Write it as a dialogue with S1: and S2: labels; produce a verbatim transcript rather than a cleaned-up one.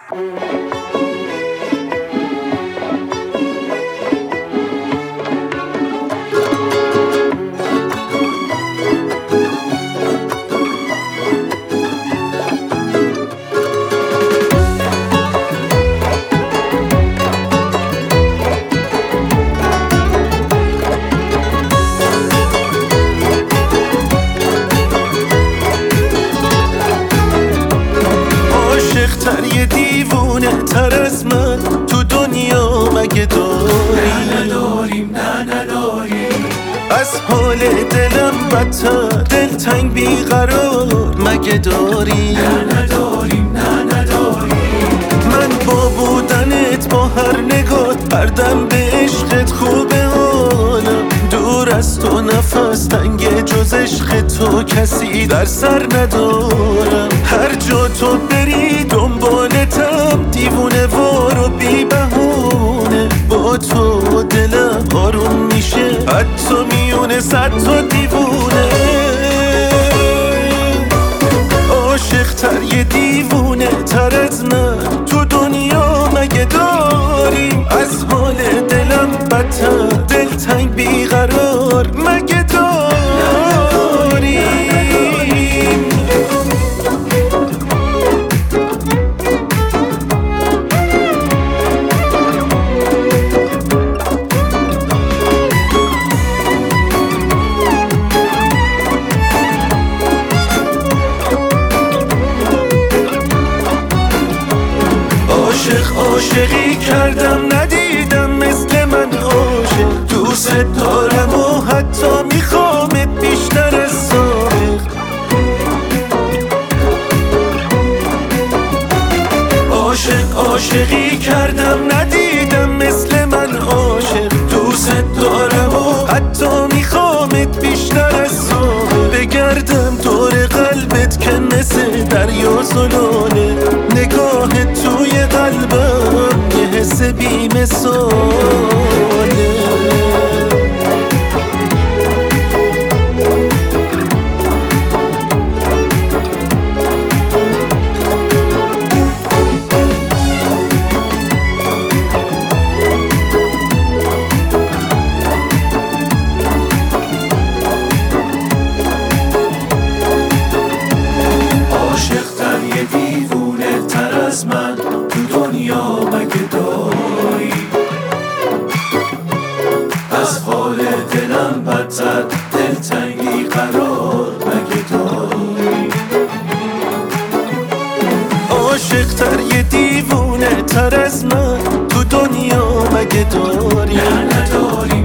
S1: یه دیوونه تر از من تو دنیا مگه داری؟
S2: نه نداریم، نه نداریم.
S1: از حال دلم بدتر دلتنگ بیقرار مگه داری؟
S2: نه نداریم، نه نداریم.
S1: من با بودنت با هر نگاه هر دم به عشقت خوبه حالم، دور از تو نفس تنگ جز عشق تو کسی در سر ندارم. هر جا تو بری دنبالتم دیوونه وار و بی بهونه، با تو دلم آروم میشه حتی میونه صد تا دیوونه. عاشق تر یه دیوونه تر از من تو دنیا مگه داریم؟ از حال دلم بدتر دلتنگ بیقرار مگه داریم؟ عاشق عاشقی کردم ندیدم مثل من عاشق، دوست دارم و حتی میخوامت بیشتر از سابق. عاشق عاشقی کردم ندیدم مثل من عاشق، دوست دارم و حتی میخوامت بیشتر از سابق. بگردم دور قلبت که مثل دریا زلانه، نگاه توی قلبم یه حس بی مثاله.
S2: از من تو دنیا مگه داری؟ از حال دلم بدتر دلتنگی قرار مگه داری؟
S1: عاشق تر یه دیوونه تر از من تو دنیا مگه داری؟
S2: نه نداری.